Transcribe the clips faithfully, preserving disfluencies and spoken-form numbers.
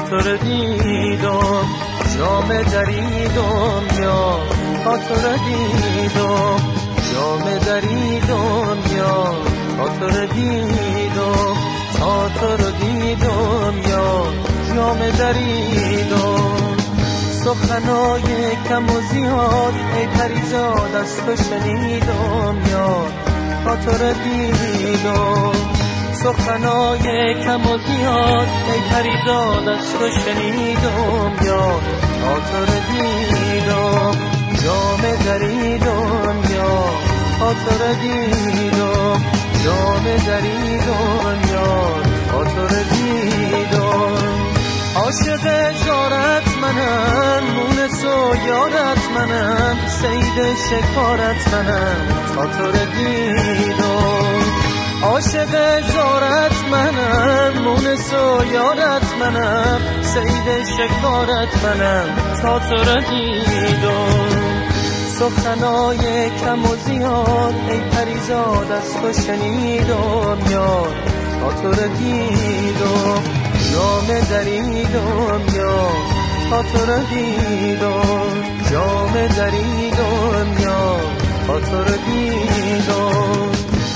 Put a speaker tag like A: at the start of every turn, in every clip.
A: تو رو دیدم، جام دریدم یا تا تو رو دیدم، جام دریدم یا تا تو رو دیدم، تا تو رو دیدم یا جام دریدم. سخنای کم و زیاد ای پریزاد از تو شنیدم یا تا تو رو دیدم، سخنای کم و زیاد ای پریزاد از تو شنیدم یا تا تو رو دیدم، جام دریدم یا تا تو رو دیدم، جام دریدم یا تا تو رو دیدم. عاشق جارت منم، مونس و یارت منم، سید شکارت منم تا تو رو دیدم. عاشق جارت منم، مونس و یارت منم، سید شکارت منم تا تو رو دیدم. سخنای کم و زیاد ای پریزاد از تو شنیدم یا تا تو رو دیدم، جام دریدم یا تا تو رو دیدم، جام دریدم یا تا تو رو دیدم.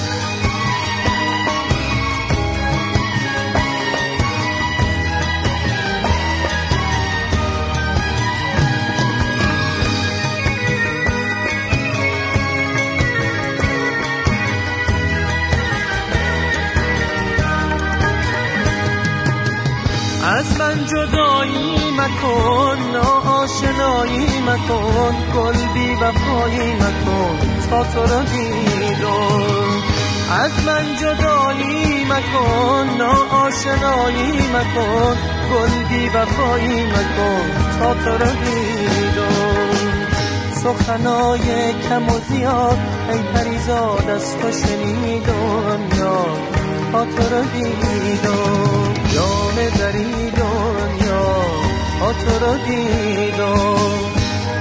A: از من جدایی مکن، ناآشنایی مکن، گل بی وفایی مکن تا تو رو دیدم. از من جدایی مکن، ناآشنایی مکن، گل بی وفایی مکن تا تو رو دیدم. سخنای کم و زیاد ای پریزاد از تو شنیدم یا تا تو رو دیدم، جام دریدم یا تا تو رو دیدم.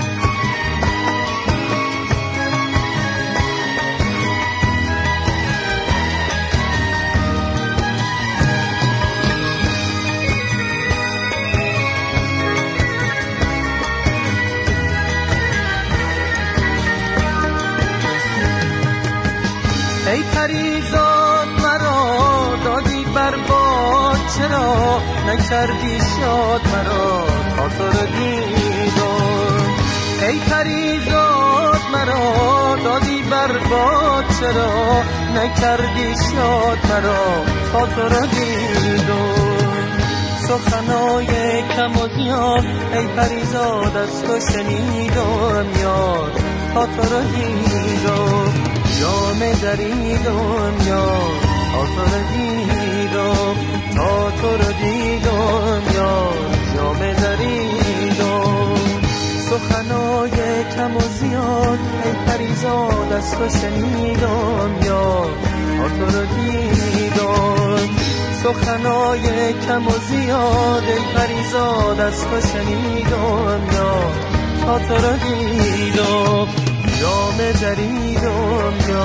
A: ای پریزاد مرا دادی برباد، چرا نکردی شاد مرا تا تو رو دیدم. ای پریزاد مرا دادی برباد، چرا نکردی شاد مرا تا تو رو دیدم. سخنای کم و زیاد ای پریزاد از تو شنیدم یا تا تو رو دیدم، جام دریدم یا تا تو رو دیدم، تا تو رو دیدم یا جام دریدم. سخنای کم و زیاد ای پریزاد از تو شنیدم یا تا تو رو دیدم. سخنای کم و زیاد ای پریزاد از تو شنیدم یا تا تو رو دیدم، جام دریدم یا